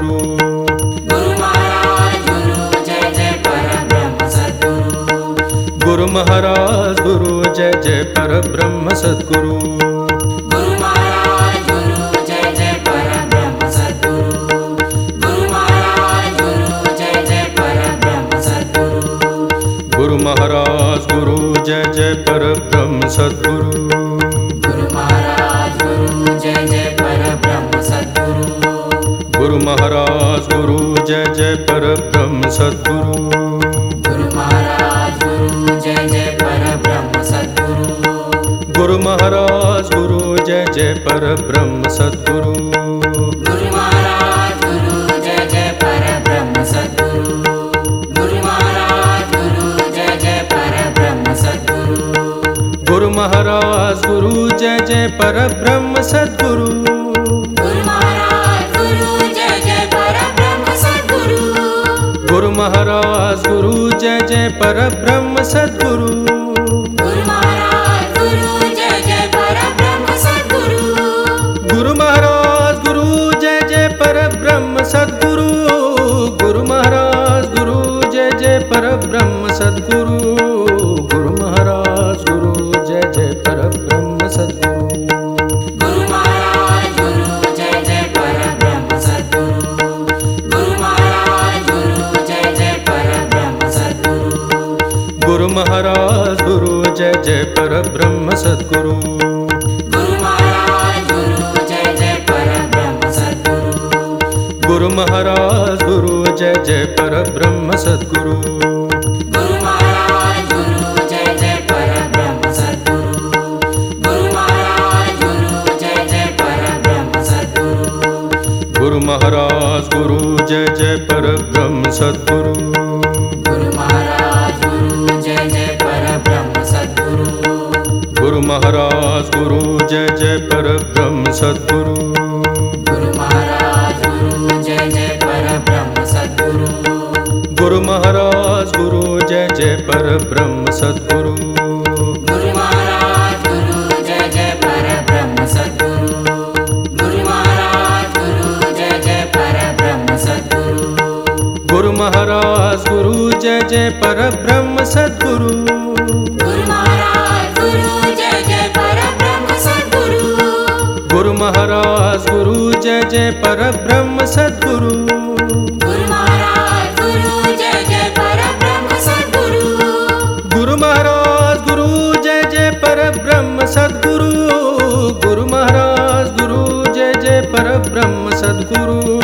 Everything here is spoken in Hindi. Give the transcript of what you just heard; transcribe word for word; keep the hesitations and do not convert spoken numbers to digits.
सद्गुरु। गुरु महाराज गुरु जय जय परब्रह्म सद्गुरु। गुरु महाराज गुरु जय जय परब्रह्म सद्गुरु। गुरु महाराज गुरु जय जय परब्रह्म सद्गुरु। गुरु महाराज गुरु जय जय परब्रह्म सद्गुरु। गुरु महाराज गुरु जय जय परब्रह्म सद्गुरु। गुरु महाराज गुरु जय जय परब्रह्म सद्गुरु। गुरु महाराज गुरु जय जय परब्रह्म सद्गुरु। गुरु महाराज गुरु जय जय परब्रह्म सद्गुरु। गुरु महाराज गुरु जय जय परब्रह्म सद्गुरु। गुरु महाराज गुरु जय जय परब्रह्म सद्गुरु। गुरु महाराज गुरु जय जय परब्रह्म सद्गुरु। गुरु महाराज गुरु जय जय परब्रह्म सद्गुरु। गुरु महाराज गुरु जय जय परब्रह्म सद्गुरु। गुरु महाराज गुरु जय जय परब्रह्म सद्गुरु। गुरु महाराज गुरु जय जय परब्रह्म सद्गुरु। गुरु महाराज गुरु जय जय परब्रह्म सद्गुरु। गुरु महाराज गुरु जय जय परब्रह्म सद्गुरु। गुरु महाराज गुरु जय जय परब्रह्म सद्गुरु। गुरु महाराज गुरु जय जय परब्रह्म सद्गुरु। गुरु महाराज गुरु जय जय परब्रह्म सद्गुरु। गुरु महाराज गुरु जय जय परब्रह्म सद्गुरु। गुरु महाराज गुरु जय जय परब्रह्म सद्गुरु। गुरु महाराज गुरु जय जय परब्रह्म सद्गुरु। गुरु महाराज गुरु जय जय परब्रह्म सद्गुरु। गुरु महाराज गुरु जय जय परब्रह्म सद्गुरु। गुरु महाराज गुरु जय जय परब्रह्म सद्गुरु। गुरु महाराज गुरु जय जय परब्रह्म सद्गुरु। गुरु महाराज गुरु जय जय परब्रह्म सद्गुरु। गुरु महाराज गुरु जय जय परब्रह्म सद्गुरु। गुरु महाराज गुरु जय जय परब्रह्म सद्गुरु। गुरु महाराज गुरु जय जय परब्रह्म सद्गुरु। गुरु महाराज गुरु जय जय परब्रह्म सद्गुरु। गुरु महाराज गुरु जय जय परब्रह्म सद्गुरु। गुरु महाराज गुरु जय जय परब्रह्म सद्गुरु। गुरु महाराज गुरु जय जय परब्रह्म सद्गुरु। गुरु महाराज गुरु जय जय परब्रह्म सद्गुरु। गुरु महाराज गुरु जय जय परब्रह्म सद्गुरु। गुरु महाराज गुरु जय जय परब्रह्म सद्गुरु।